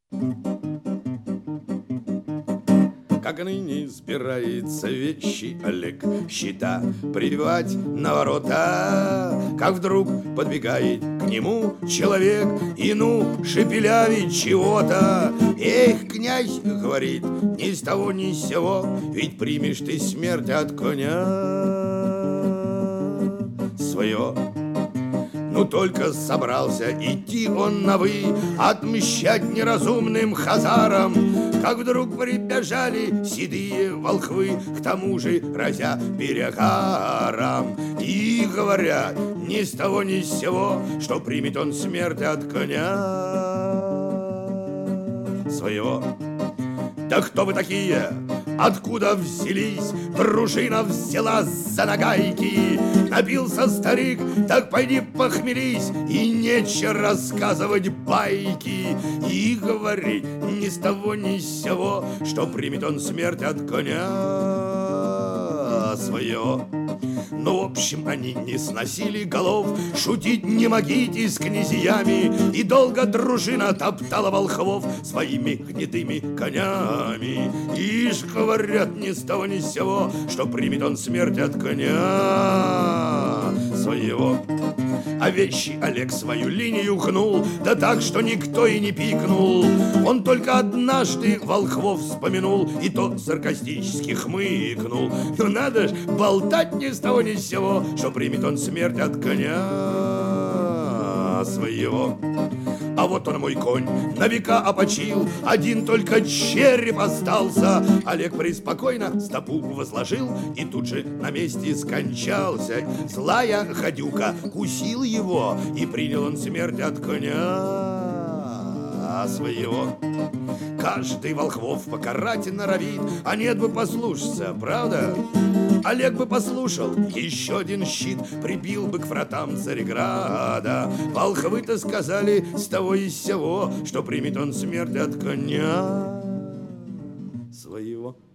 Как ныне избирается вещи Олег, счета прибивать на ворота, как вдруг подбегает к нему человек и шепелявит чего-то. Эх, князь, говорит, ни с того ни с сего, ведь примешь ты смерть от коня своего. Ну только собрался идти он на «вы», отмщать неразумным хазарам, как вдруг прибежали седые волхвы, к тому же разя перегаром, и говорят ни с того ни с сего, что примет он смерть от коня своего. Да кто вы такие? Откуда взялись? Дружина взяла за нагайки. Напился старик, так пойди похмелись, и нечего рассказывать байки, и говорить ни с того ни с сего, что примет он смерть от коня своего. Ну, в общем, они не сносили голов, шутить не могите с князьями, и долго дружина топтала волхвов своими гнедыми конями. Ишь, говорят, ни с того ни с сего, что примет он смерть от коня своего. А вещи Олег свою линию гнул, да так, что никто и не пикнул. Он только однажды волхвов вспомянул, и тот саркастически хмыкнул. Ну надо ж болтать ни с того ни с сего, что примет он смерть от коня своего. А вот он, мой конь, на века опочил, один только череп остался. Олег преспокойно стопу возложил и тут же на месте скончался. Злая гадюка кусил его, и принял он смерть от коня своего. Каждый волхвов покарать норовит, а нет бы послушаться, правда? Олег бы послушал, еще один щит прибил бы к вратам Цареграда. Волхвы-то сказали с того и с сего, что примет он смерть от коня своего.